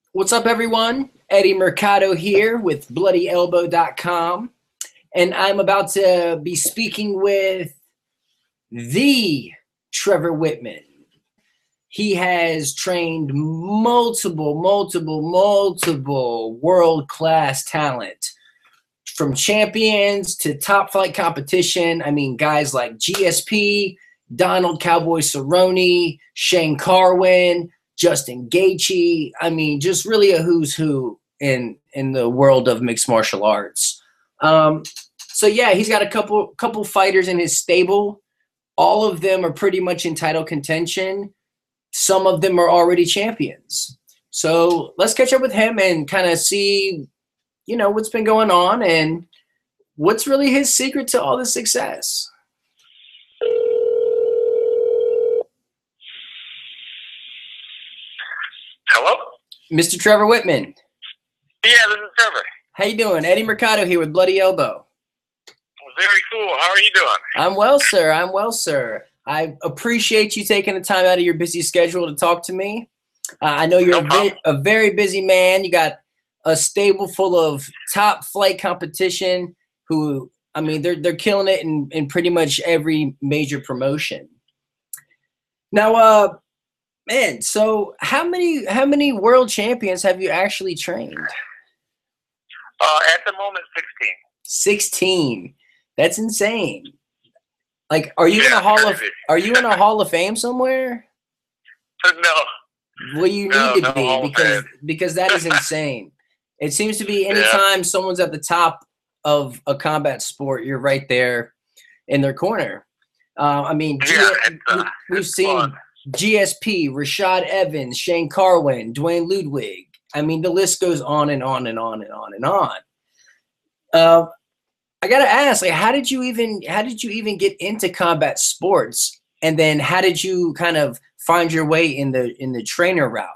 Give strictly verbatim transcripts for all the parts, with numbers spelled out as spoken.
What's up, everyone? Eddie Mercado here with bloody elbow dot com, and I'm about to be speaking with the Trevor Wittman. He has trained multiple, multiple, multiple world-class talent, from champions to top flight competition. I mean, guys like G S P, Donald Cowboy Cerrone, Shane Carwin, Justin Gaethje. I mean, just really a who's who in in the world of mixed martial arts. Um, so yeah, he's got a couple couple fighters in his stable. All of them are pretty much in title contention. Some of them are already champions. So let's catch up with him and kind of see, you know, what's been going on and what's really his secret to all this success. Hello? Mister Trevor Wittman. Yeah, this is Trevor. How you doing? Eddie Mercado here with Bloody Elbow. Very cool. How are you doing? I'm well, sir. I'm well, sir. I appreciate you taking the time out of your busy schedule to talk to me. Uh, I know you're No a, vi- a very busy man. You got a stable full of top flight competition who, I mean, they're they're killing it in, in pretty much every major promotion. Now, uh, man, so how many how many world champions have you actually trained? Uh, at the moment, sixteen. sixteen. That's insane. Like, are you Yeah, in a hall of crazy. are you in a hall of fame somewhere? No. Well, you No, need to no be Hall of because Fame. because that is insane. It seems to be Yeah. anytime someone's at the top of a combat sport, you're right there in their corner. Uh, I mean, G- Yeah, it's, uh, we- we've it's seen fun. G S P, Rashad Evans, Shane Carwin, Dwayne Ludwig. I mean, the list goes on and on and on and on and on. Uh, I gotta ask, like, how did you even how did you even get into combat sports, and then how did you kind of find your way in the in the trainer route?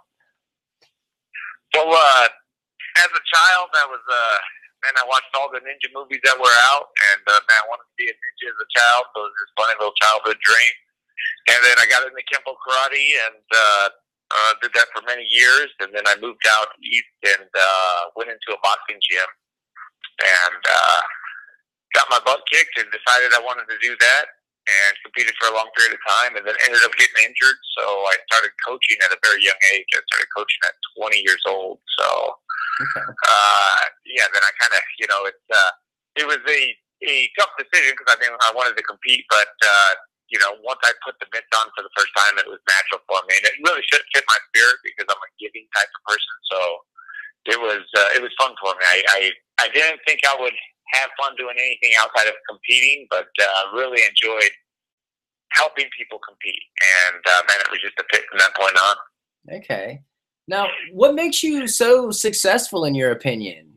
Well, uh, as a child, I was, uh, man, I watched all the ninja movies that were out, and, uh, man, I wanted to be a ninja as a child, so it was this funny little childhood dream. And then I got into Kempo Karate and, uh, uh, did that for many years, and then I moved out east and, uh, went into a boxing gym and, uh, got my butt kicked and decided I wanted to do that and competed for a long period of time and then ended up getting injured. So I started coaching at a very young age. I started coaching at twenty years old. So, Okay. uh, yeah, then I kind of, you know, it's, uh, it was a, a tough decision because I think I wanted to compete, but, uh, you know, once I put the mitts on for the first time, it was natural for me. And it really should fit my spirit because I'm a giving type of person. So it was, uh, it was fun for me. I, I, I didn't think I would have fun doing anything outside of competing, but uh, really enjoyed helping people compete. And uh, man, it was just a fit from that point on. Okay. Now, what makes you so successful in your opinion?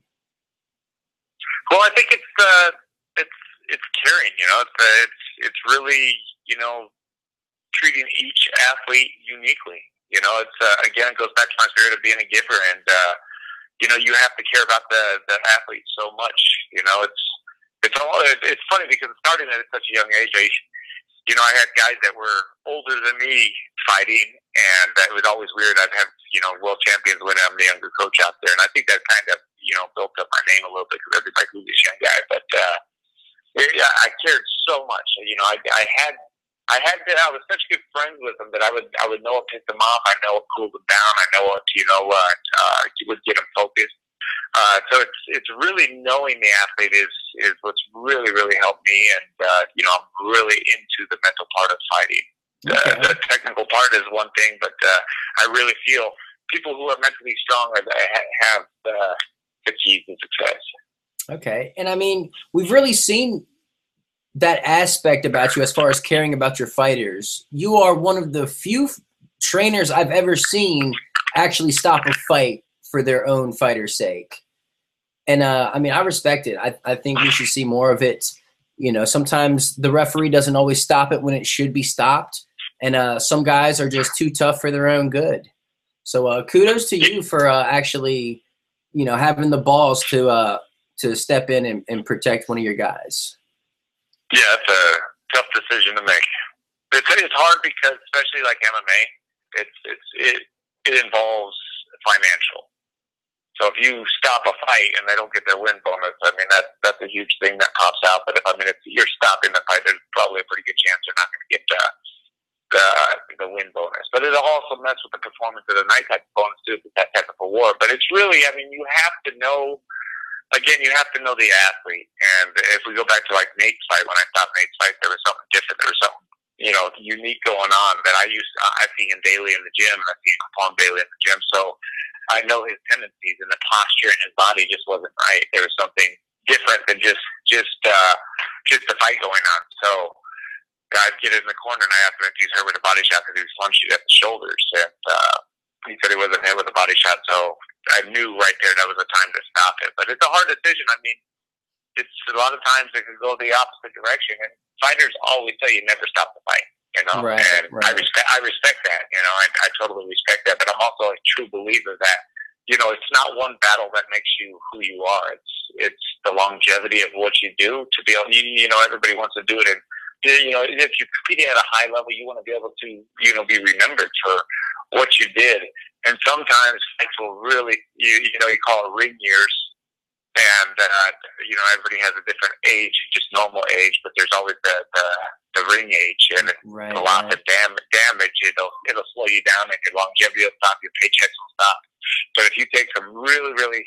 Well, I think it's uh, it's it's caring. You know, it's uh, it's it's really you know treating each athlete uniquely. You know, it's uh, again it goes back to my spirit of being a giver and. Uh, You know, you have to care about the, the athlete so much. You know, it's it's all it's funny because it started at such a young age. I, you know, I had guys that were older than me fighting, and it was always weird. I'd have you know world champions when I'm the younger coach out there, and I think that kind of you know built up my name a little bit because everybody's like, who's this young guy? But uh, yeah, I cared so much. You know, I I had. I had been, I was such good friends with them that I would, I would know what pissed them off. I know what cooled them down. I know what, you know, uh, uh, would get them focused. Uh, so it's, it's really knowing the athlete is, is what's really, really helped me. And, uh, you know, I'm really into the mental part of fighting. Okay. Uh, the technical part is one thing, but, uh, I really feel people who are mentally strong are, have, uh, the keys to success. Okay. And I mean, we've really seen that aspect about you as far as caring about your fighters. You are one of the few f- trainers I've ever seen actually stop a fight for their own fighter's sake. And uh, I mean, I respect it. I, I think we should see more of it. You know, sometimes the referee doesn't always stop it when it should be stopped. And uh, some guys are just too tough for their own good. So uh, kudos to you for uh, actually, you know, having the balls to uh, to step in and, and protect one of your guys. Yeah, it's a tough decision to make. It's, it's hard because, especially like M M A, it's it's it it involves financial. So if you stop a fight and they don't get their win bonus, I mean, that's, that's a huge thing that pops out. But if, I mean, if you're stopping the fight, there's probably a pretty good chance they're not going to get uh, the, the win bonus. But it'll also mess with the performance of the night type bonus, too, if it's that type of award. But it's really, I mean, you have to know, again, you have to know the athlete. And if we go back to, like, Nate's fight, when I stopped Nate's fight, there was something different. There was something, you know, unique going on that I used, I see him daily in the gym, and I see him perform daily in the gym. So I know his tendencies, and the posture in his body just wasn't right. There was something different than just, just, uh, just the fight going on. So I'd get in the corner, and I asked him if he's hurt with a body shot because he was flinching at the shoulders. And, uh, he said he wasn't hit with a body shot. So I knew right there that was the time to stop it. But it's a hard decision. I mean, it's a lot of times it could go the opposite direction, and fighters always tell you never stop the fight, you know. Right, and right. I respect, I respect that, you know. I, I totally respect that. But I'm also a true believer that, you know, it's not one battle that makes you who you are. It's it's the longevity of what you do to be able. You, you know, everybody wants to do it, and you know, if you're competing at a high level, you want to be able to, you know, be remembered for what you did. And sometimes fights will really, you you know, you call it ring years. And, uh, you know, everybody has a different age, just normal age, but there's always the, the, the ring age, and right, a lot right. of damage, damage, it'll, it'll slow you down, and your longevity will stop, your paychecks will stop. But if you take some really, really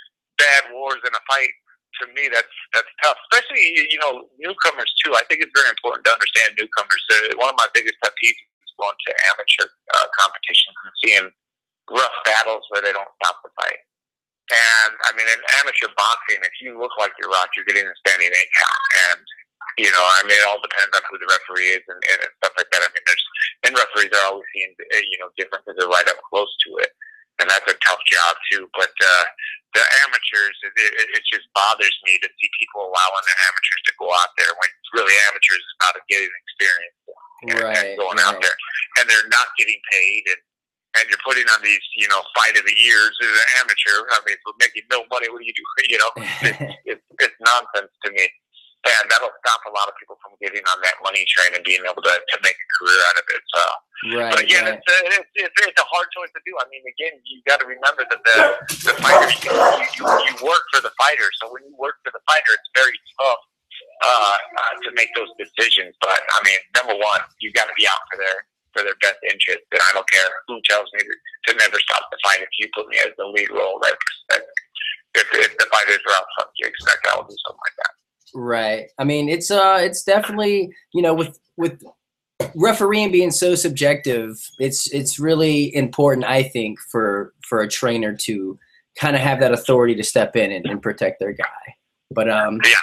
bad wars in a fight, to me, that's, that's tough. Especially, you know, newcomers too. I think it's very important to understand newcomers. Uh, one of my biggest pet peeves is going to amateur uh, competitions and seeing rough battles where they don't stop the fight. And, I mean, in amateur boxing, if you look like you're rocked, you're getting a standing eight count. And, you know, I mean, it all depends on who the referee is and, and stuff like that. I mean, there's, and referees are always seeing, you know, different because they're right up close to it. And that's a tough job, too. But uh, the amateurs, it, it, it just bothers me to see people allowing the amateurs to go out there when really amateurs is about getting experience and, Right, and going right. out there. And they're not getting paid, and and you're putting on these, you know, fight of the years as an amateur. I mean, for making no money, what do you do? You know, it's, it's, it's nonsense to me. And that'll stop a lot of people from getting on that money train and being able to, to make a career out of it. So, Right, but again, right. it's, a, it's, it's, it's a hard choice to do. I mean, again, you got to remember that the, the fighters, you, you, you work for the fighter. So when you work for the fighter, it's very tough uh, uh, to make those decisions. But, I mean, number one, you got to be out for their for their best interest, and I don't care who tells me to, to never stop the fight. If you put me as the lead role, that, that if, if the fighters are out front, you expect I will do something like that. Right. I mean, it's uh, it's definitely, you know, with with refereeing being so subjective, it's it's really important, I think, for for a trainer to kind of have that authority to step in and, and protect their guy. But um, yeah.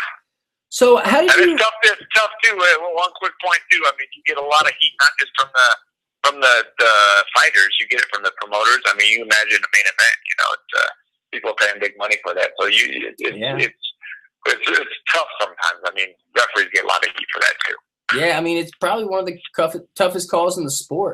So how did and you? It's tough. It's tough too. Uh, one quick point too. I mean, you get a lot of heat not just from the from the, the fighters. You get it from the promoters. I mean, you imagine a main event. You know, it's uh, people paying big money for that. So you, it, it, Yeah. it's it's it's tough sometimes. I mean, referees get a lot of heat for that too. Yeah, I mean, it's probably one of the cuff, toughest calls in the sport.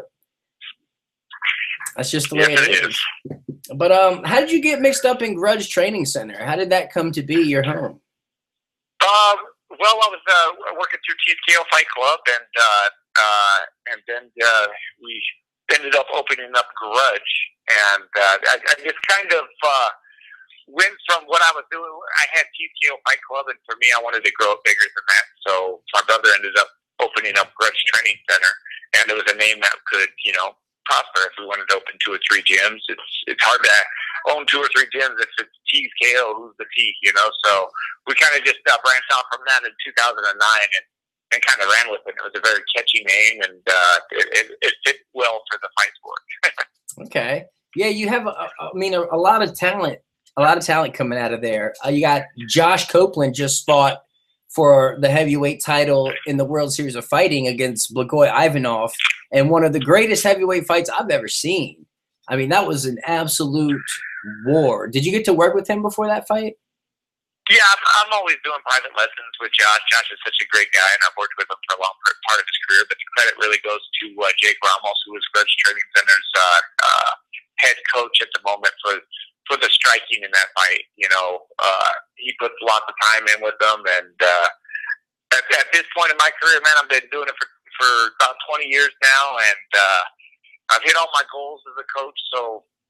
That's just the way Yes, it it is. But um, how did you get mixed up in Grudge Training Center? How did that come to be your home? Um, well, I was uh, working through T K O Fight Club, and uh, uh, and then uh, we ended up opening up Grudge, and uh, I, I just kind of uh, went from what I was doing. I had T K O Fight Club, and for me, I wanted to grow it bigger than that. So my brother ended up opening up Grudge Training Center, and it was a name that could, you know, prosper if we wanted to open two or three gyms. It's it's hard to own two or three gyms if it's T K O, who's the T, you know? So we kind of just uh, branched out from that in two thousand nine and, and kind of ran with it. It was a very catchy name, and uh, it, it, it fit well for the fight sport. Okay. Yeah, you have, a, I mean, a, a lot of talent, a lot of talent coming out of there. Uh, you got Josh Copeland just fought for the heavyweight title in the World Series of Fighting against Blagoy Ivanov, and one of the greatest heavyweight fights I've ever seen. I mean, that was an absolute war. Did you get to work with him before that fight? Yeah, I'm, I'm always doing private lessons with Josh. Josh is such a great guy, and I've worked with him for a long part of his career. But the credit really goes to uh, Jake Ramos, who is Grudge Training Center's uh, uh, head coach at the moment for for the striking in that fight. You know, uh, he puts lots of time in with them, and uh, at, at this point in my career, man, I've been doing it for for about twenty years now, and uh, I've hit all my goals as a coach. So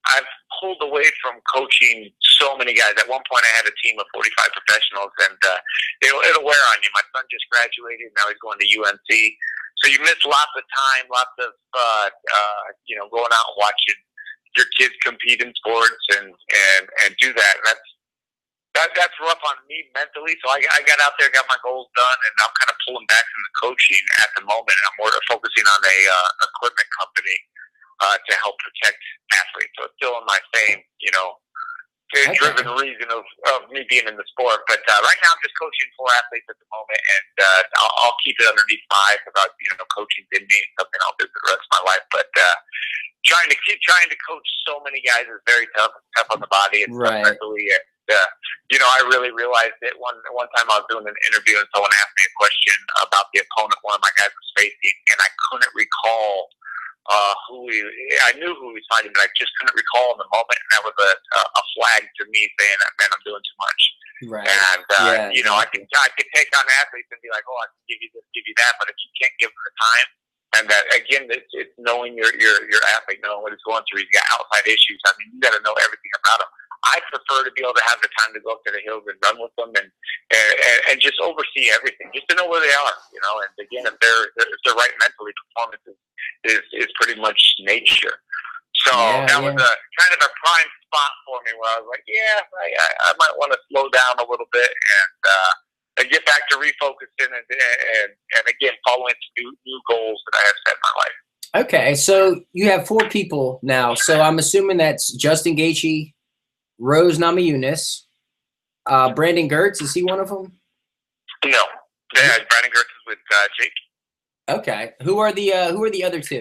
I've pulled away from coaching so many guys. At one point, I had a team of forty-five professionals, and uh, it'll, it'll wear on you. My son just graduated. Now he's going to U N C. So you miss lots of time, lots of, uh, uh, you know, going out and watching your kids compete in sports and, and, and do that. And that's, that, that's rough on me mentally. So I, I got out there, got my goals done, and I'm kind of pulling back from the coaching at the moment. I'm more focusing on a uh, equipment company uh, to help protect athletes. So it's still in my same, you know, Okay. driven reason of, of me being in the sport. But uh, right now I'm just coaching four athletes at the moment, and uh, I'll, I'll keep it underneath five because, you know, coaching didn't mean something I'll do for the rest of my life. But uh, trying to keep trying to coach so many guys is very tough. It's tough on the body and Right. mentally. And, uh, you know, I really realized it one one time I was doing an interview and someone asked me a question about the opponent one of my guys was facing, and I couldn't recall Uh, who he, I knew who he was fighting, but I just couldn't recall in the moment, and that was a, a, a flag to me saying that, man, I'm doing too much. Right. And, uh, yeah. you know, I can, I can take on athletes and be like, oh, I can give you this, give you that, but if you can't give them the time, and that, again, it's, it's knowing your, your, your athlete, knowing what he's going through. He's got outside issues. I mean, you got to know everything about him. I prefer to be able to have the time to go up to the hills and run with them and, and, and just oversee everything, just to know where they are, you know, and again, if they're, if they're right mentally, performance is, is, is pretty much nature. So Yeah, that yeah. was a kind of a prime spot for me where I was like, yeah, I, I, I might want to slow down a little bit and, uh, and get back to refocusing and, and, and again, following new, new goals that I have set in my life. Okay, so you have four people now. So I'm assuming that's Justin Gaethje, Rose Namajunas, uh, Brandon Gertz. Is he one of them? No. Yeah, Brandon Gertz is with uh, Jake. Okay. Who are the uh, Who are the other two?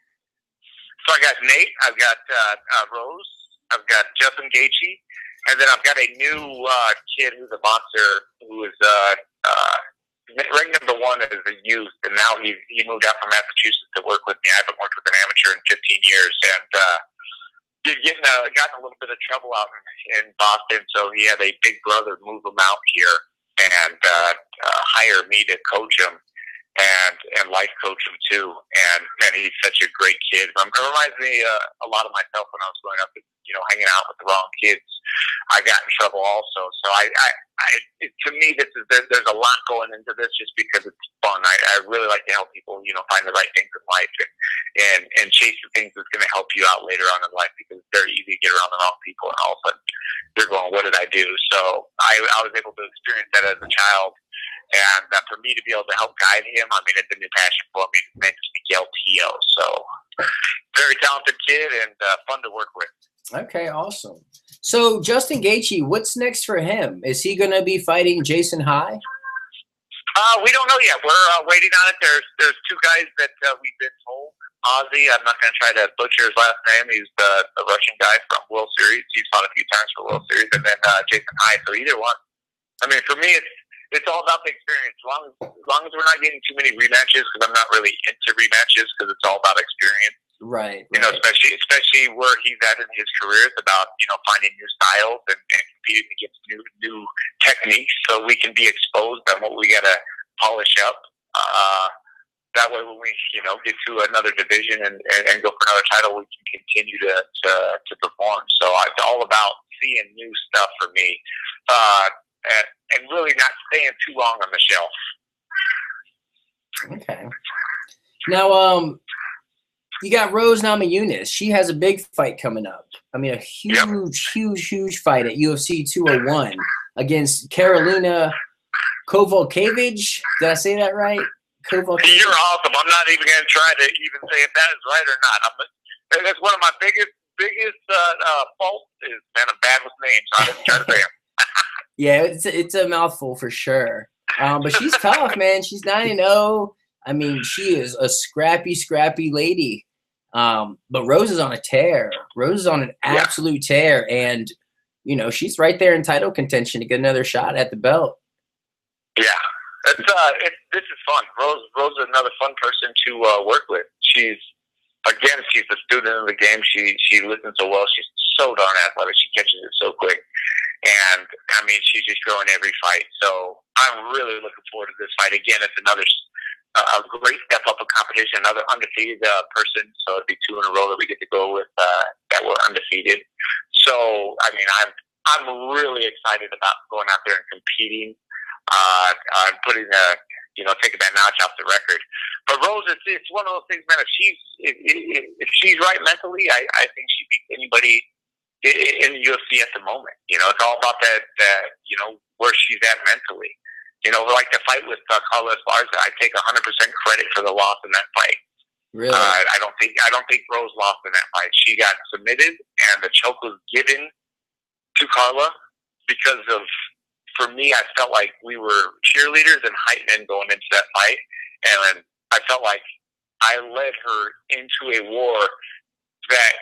So I got Nate, I've got uh, uh, Rose, I've got Justin Gaethje, and then I've got a new uh, kid who's a boxer who is uh, uh, ranked number one as a youth, and now he he moved out from Massachusetts to work with me. I haven't worked with an amateur in fifteen years, and uh, he's getting uh, gotten a little bit of trouble out in, in Boston, so he had a big brother move him out here and uh, uh, hire me to coach him. And and life coach him too, and and he's such a great kid. Um, it reminds me uh, a lot of myself when I was growing up, you know, hanging out with the wrong kids. I got in trouble also. So I, I, I it, to me, this is there, there's a lot going into this just because it's fun. I, I really like to help people, you know, find the right things in life and and and chase the things that's going to help you out later on in life, because it's very easy to get around the wrong people and all of a sudden you're going, what did I do? So I I was able to experience that as a child. And uh, for me to be able to help guide him, I mean, it's a new passion for me. His name is Miguel Tio. So, very talented kid and uh, fun to work with. Okay, awesome. So, Justin Gaethje, what's next for him? Is he going to be fighting Jason High? Uh, we don't know yet. We're uh, waiting on it. There's there's two guys that uh, we've been told. Ozzy, I'm not going to try to butcher his last name. He's the, the Russian guy from World Series. He's fought a few times for World Series. And then uh, Jason High. So, either one. I mean, for me, it's It's all about the experience. As long as, as long as we're not getting too many rematches, because I'm not really into rematches, because it's all about experience. Right. You know, right. especially especially where he's at in his career. It's about, you know, finding new styles and, and competing against new new techniques, so we can be exposed on what we got to polish up. Uh, that way, when we, you know, get to another division and, and, and go for another title, we can continue to to, to perform. So it's all about seeing new stuff for me. Uh, And, and really not staying too long on the shelf. Okay. Now, um, you got Rose Namajunas. She has a big fight coming up. I mean, a huge, Yep. huge, huge fight at U F C two oh one against Karolina Kowalkiewicz. Did I say that right? Kowalkiewicz. You're awesome. I'm not even going to try to even say if that is right or not. I'm, that's one of my biggest, biggest uh, uh, faults is, man, I'm bad with names. So I didn't try to say them. Yeah, it's a, it's a mouthful for sure. Um, but she's tough, man. She's nine and zero. I mean, she is a scrappy, scrappy lady. Um, but Rose is on a tear. Rose is on an absolute tear, and you know she's right there in title contention to get another shot at the belt. Yeah, it's uh, it, this is fun. Rose, Rose is another fun person to uh, work with. She's again, she's a student of the game. She she listens so well. She's so darn athletic. She catches it so quick. And, I mean, she's just growing every fight. So I'm really looking forward to this fight. Again, it's another uh, a great step up in competition, another undefeated uh, person. So it'd be two in a row that we get to go with uh, that we're undefeated. undefeated. So, I mean, I'm I'm really excited about going out there and competing, uh, uh, putting a, you know, taking that notch off the record. But Rose, it's, it's one of those things, man. If she's if, if, if she's right mentally, I, I think she beats anybody in the U F C at the moment. You know, it's all about that, that you know, where she's at mentally. You know, like the fight with uh, Carla Esparza, I take one hundred percent credit for the loss in that fight. Really? Uh, I don't think I don't think Rose lost in that fight. She got submitted, and the choke was given to Carla because of. For me, I felt like we were cheerleaders and hype men going into that fight, and I felt like I led her into a war that,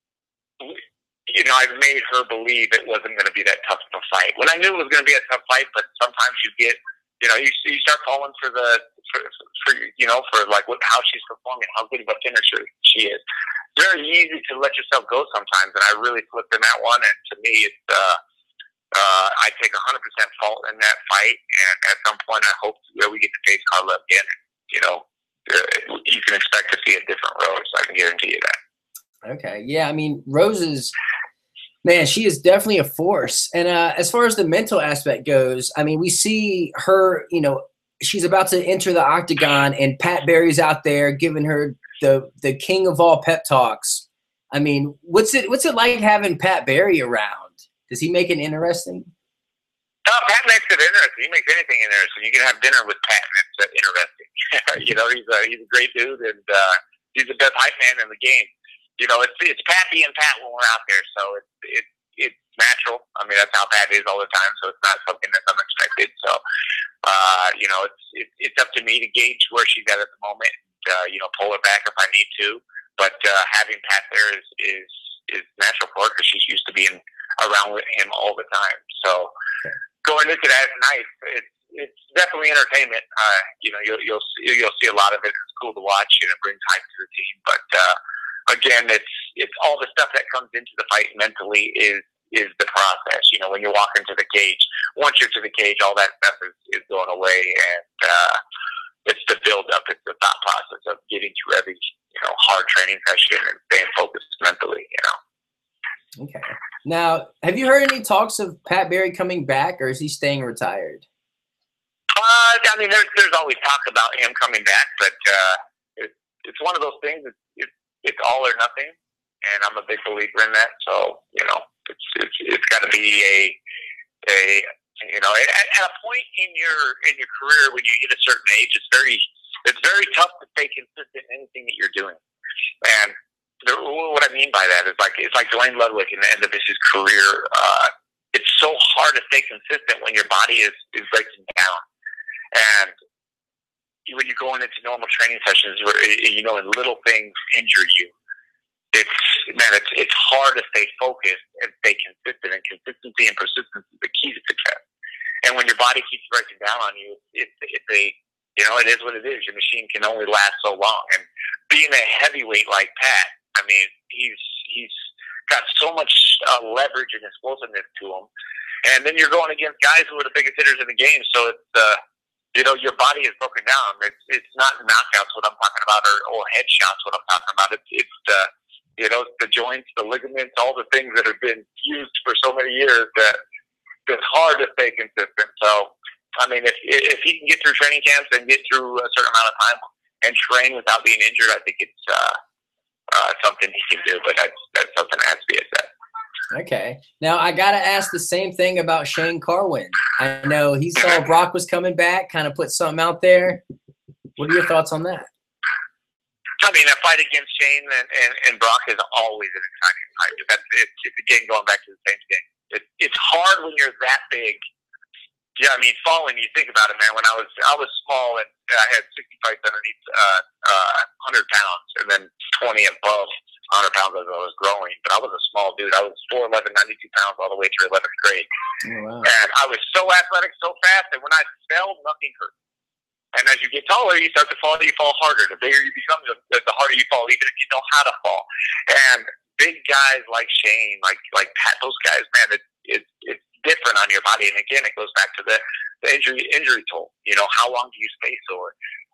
you know, I made her believe it wasn't going to be that tough of a fight. When I knew it was going to be a tough fight, but sometimes you get, you know, you you start falling for the, for, for you know, for like what how she's performing, how good of a finisher she is. It's very easy to let yourself go sometimes, and I really flipped in that one. And to me, it's. Uh, Uh, I take one hundred percent fault in that fight, and at some point I hope that we get to face Carla again. You know, uh, you can expect to see a different Rose. I can guarantee you that. Okay. Yeah, I mean, Rose is, man, she is definitely a force. And uh, as far as the mental aspect goes, I mean, we see her, you know, she's about to enter the octagon, and Pat Barry's out there giving her the the king of all pep talks. I mean, what's it what's it like having Pat Barry around? Does he make it interesting? No, Pat makes it interesting. He makes anything interesting. You can have dinner with Pat, and it's uh, interesting. You know, he's a he's a great dude, and uh, he's the best hype man in the game. You know, it's it's Pat being Pat when we're out there, so it's it's it's natural. I mean, that's how Pat is all the time, so it's not something that's unexpected. So, uh, you know, it's it, it's up to me to gauge where she's at at the moment. And, uh, you know, pull her back if I need to. But uh, having Pat there is is is natural for her because she's used to being around with him all the time. So okay. Going into that night, it's it's definitely entertainment. Uh, you know, you'll you'll see, you'll see a lot of it. It's cool to watch, and it brings hype to the team. But uh, again, it's it's all the stuff that comes into the fight mentally is is the process. You know, when you walk into the cage, once you're to the cage, all that stuff is, is going away, and uh, it's the build up. It's the thought process of getting through every you know hard training session and staying focused mentally. You know. Okay. Now, have you heard any talks of Pat Barry coming back, or is he staying retired? Uh, I mean, there's there's always talk about him coming back, but uh, it, it's one of those things. It's, it's it's all or nothing, and I'm a big believer in that. So you know, it's it's it's got to be a a you know at, at a point in your in your career when you get a certain age, it's very it's very tough to stay consistent in anything that you're doing, and. What I mean by that is like it's like Dwayne Ludwig in the end of his career. Uh, it's so hard to stay consistent when your body is, is breaking down, and when you're going into normal training sessions, where you know, and little things injure you. It's man, it's it's hard to stay focused and stay consistent. And consistency and persistence is the key to success. And when your body keeps breaking down on you, it's it's a you know, it is what it is. Your machine can only last so long. And being a heavyweight like Pat. I mean, he's he's got so much uh, leverage and explosiveness to him, and then you're going against guys who are the biggest hitters in the game. So it's uh, you know your body is broken down. It's it's not knockouts what I'm talking about, or, or headshots what I'm talking about. It's it's the you know the joints, the ligaments, all the things that have been used for so many years that it's hard to stay consistent. So I mean, if if he can get through training camps and get through a certain amount of time and train without being injured, I think it's. Uh, Uh, something he can do, but that's, that's something that has to be assessed. Okay. Now, I got to ask the same thing about Shane Carwin. I know he saw Brock was coming back, kind of put something out there. What are your thoughts on that? I mean, a fight against Shane and, and, and Brock is always an exciting fight. That's, it's, it's again going back to the same thing. It, it's hard when you're that big. Yeah, I mean, falling. You think about it, man. When I was I was small and I had sixty fights underneath uh, uh, one hundred pounds, and then twenty above one hundred pounds as I was growing. But I was a small dude. I was four eleven, ninety-two pounds all the way through eleventh grade. Oh, wow. And I was so athletic, so fast, that when I fell, nothing hurt. And as you get taller, you start to fall. You fall harder. The bigger you become, the, the harder you fall, even if you know how to fall. And big guys like Shane, like like Pat, those guys, man, it, it, it's different on your body. And again, it goes back to the, the injury injury toll. You know, how long do you stay sore?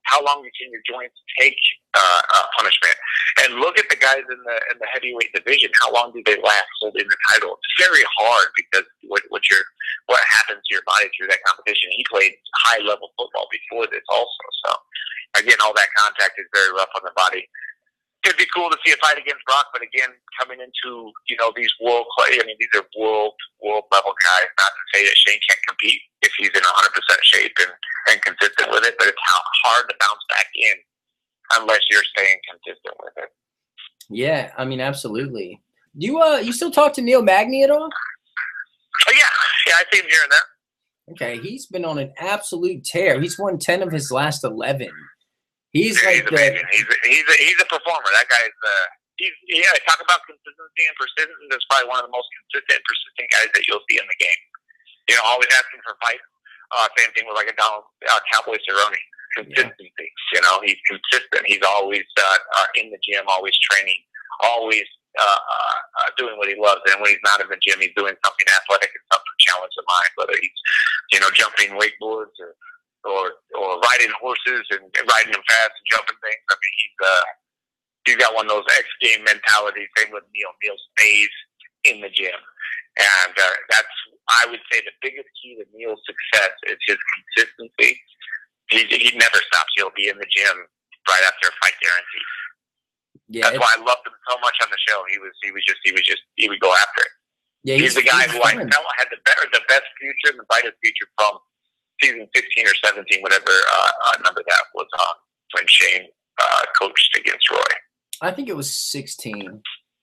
How long can your joints take uh, uh, punishment? And look at the guys in the in the heavyweight division. How long do they last holding the title? It's very hard because what what your what happens to your body through that competition. He played high level football before this also. So again, all that contact is very rough on the body. It'd be cool to see a fight against Brock, but again, coming into, you know, these world clay, I mean, these are world, world level guys. Not to say that Shane can't compete if he's in one hundred percent shape and, and consistent with it, but it's how hard to bounce back in unless you're staying consistent with it. Yeah, I mean, absolutely. Do you, uh, you still talk to Neil Magny at all? Oh, yeah. Yeah, I see him here and there. Okay, he's been on an absolute tear. He's won ten of his last eleven. He's yeah, like he's amazing. The, he's a, he's a, he's a performer. That guy's uh, he's yeah. Talk about consistency and persistence. That's probably one of the most consistent, persistent guys that you'll see in the game. You know, always asking for fights. Uh, same thing with like a Donald uh, Cowboy Cerrone. Consistency. Yeah. You know, he's consistent. He's always uh, uh, in the gym, always training, always uh, uh, uh, doing what he loves. And when he's not in the gym, he's doing something athletic and something to challenge the mind. Whether he's you know jumping wakeboards or. Or, or riding horses and, and riding them fast and jumping things. I mean, he's uh, he's got one of those X game mentalities. Same with Neil. Neil stays in the gym, and uh, that's I would say the biggest key to Neil's success is his consistency. He he never stops. He'll be in the gym right after a fight, guaranteed. Yeah, that's why I loved him so much on the show. He was he was just he was just he would go after it. Yeah, he's, he's the guy he's who fun. I felt had the better the best future and the brightest future from season fifteen or seventeen, whatever uh, uh, number that was on when Shane uh, coached against Roy. I think it was sixteen.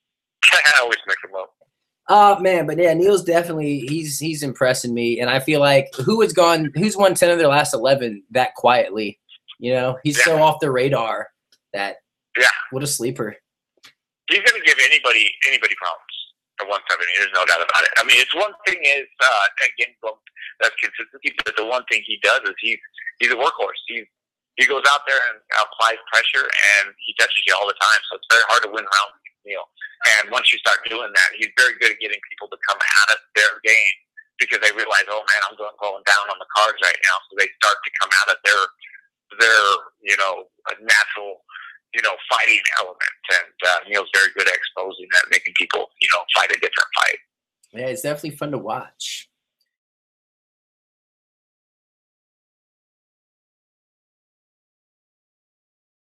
I always mix them up. Oh, uh, man, but yeah, Neil's definitely he's he's impressing me, and I feel like who has gone, who's won ten of their last eleven that quietly? You know, he's yeah. so off the radar that yeah, what a sleeper. He's gonna give anybody anybody problems. At one seventy, there's no doubt about it. I mean, it's one thing is uh, again that's consistency, but the one thing he does is he's he's a workhorse. He's he goes out there and applies pressure, and he touches you all the time. So it's very hard to win rounds with Neil. And once you start doing that, he's very good at getting people to come out of their game because they realize, oh man, I'm going going down on the cards right now. So they start to come out of their their you know natural. you know, fighting element. And uh, Neil's very good at exposing that, making people, you know, fight a different fight. Yeah, it's definitely fun to watch.